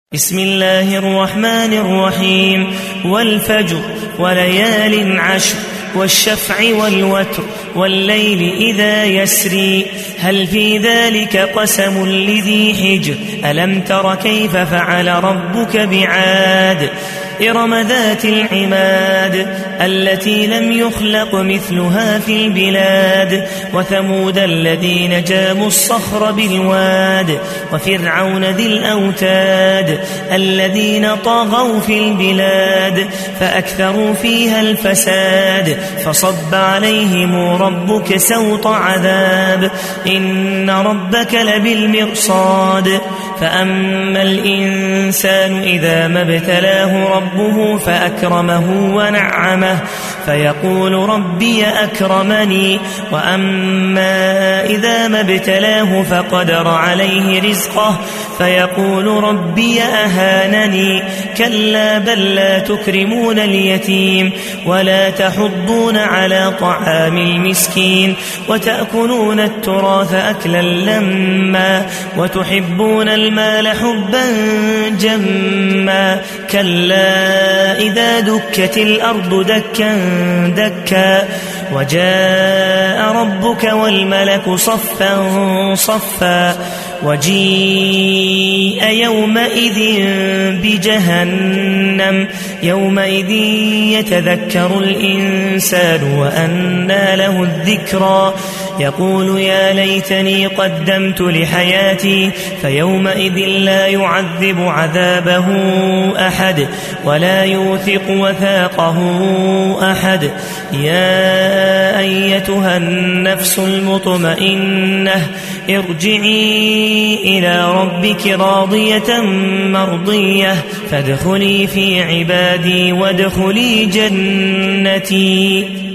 بسم الله الرحمن الرحيم والفجر وليال عشر والشفع والوتر والليل إذا يسري هل في ذلك قسم لذي حجر ألم تر كيف فعل ربك بعاد إرم ذات العماد التي لم يخلق مثلها في البلاد وثمود الذين جابوا الصخر بالواد وفرعون ذي الأوتاد الذين طغوا في البلاد فأكثروا فيها الفساد فصب عليهم ربك سوط عذاب إن ربك لبالمرصاد فأما الإنسان إذا ما ابتلاه ربه فأكرمه ونعمه فيقول ربي أكرمني وأما إذا ما ابتلاه فقدر عليه رزقه فيقول ربي أهانني كلا بل لا تكرمون اليتيم ولا تحضون على طعام المسكين وتأكلون التراث أكلا لما وتحبون المال حبا جما كلا إذا دكت الأرض دكا دكا وجاء ربك والملك صفا صفا وجيء يومئذ بجهنم يومئذ يتذكر الإنسان وأنى له الذكرى يقول يا ليتني قدمت لحياتي فيومئذ لا يعذب عذابه أحد ولا يوثق وثاقه أحد يا أيتها النفس المطمئنة ارجعي إلى ربك راضية مرضية فادخلي في عبادي وادخلي جنتي.